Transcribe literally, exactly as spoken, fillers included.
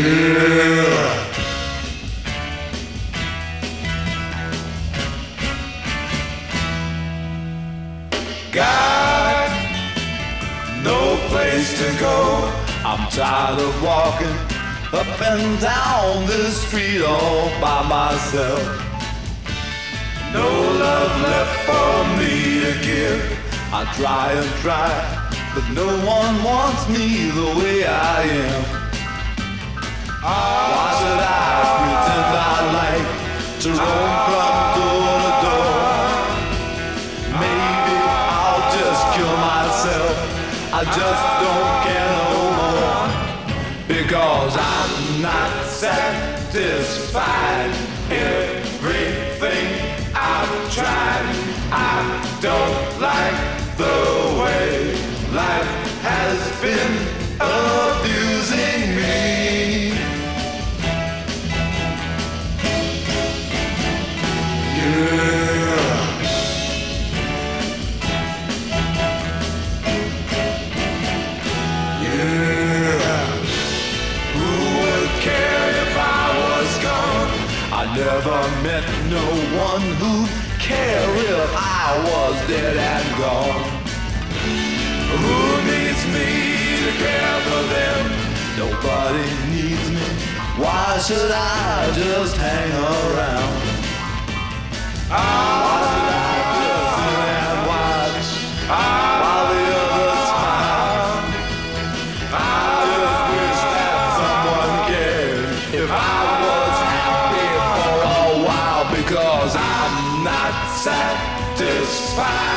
Got no place to go. I'm tired of walking up and down this street all by myself. No love left for me to give. I try and try, but no one wants me the way I am. Why should I pretend I like to roam from door to door? Maybe I'll just kill myself. I just don't care no more, because I'm not satisfied. Everything I've tried, I don't like the way life has been abusing me. Yeah. Yeah. Who would care if I was gone? I never met no one who'd care if I was dead and gone. Who needs me to care for them? Nobody needs me. Why should I just hang around? Why should I just sit and watch while the others smile? I just wish that someone cared if I was happy for a while, because I'm not satisfied.